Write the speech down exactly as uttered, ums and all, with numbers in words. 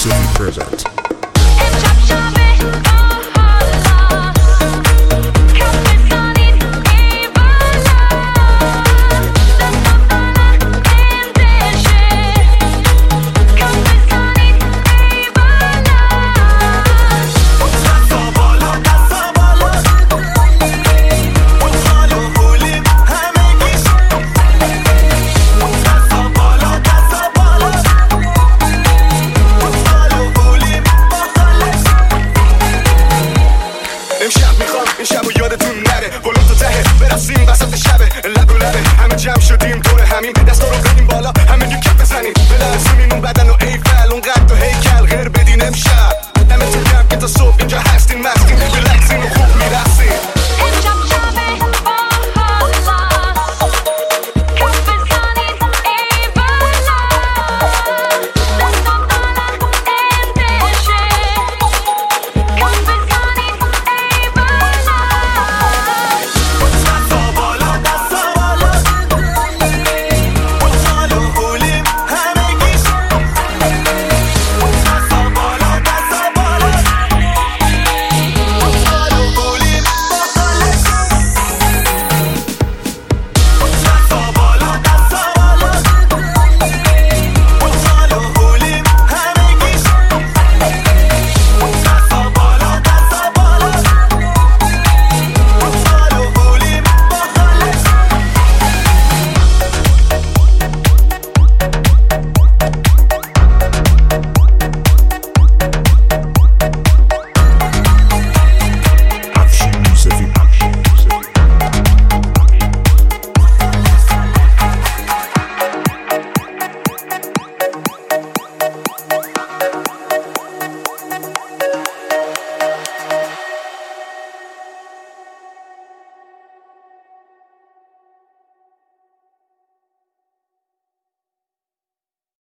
City present. برسیم وسط شبه لب و لبه همه جمع شدیم دور همین دستا رو بدیم بالا همه دو کف بزنیم بلرزیم این اون بدن و ایفل اون قد و هیکل غیر بدین امشب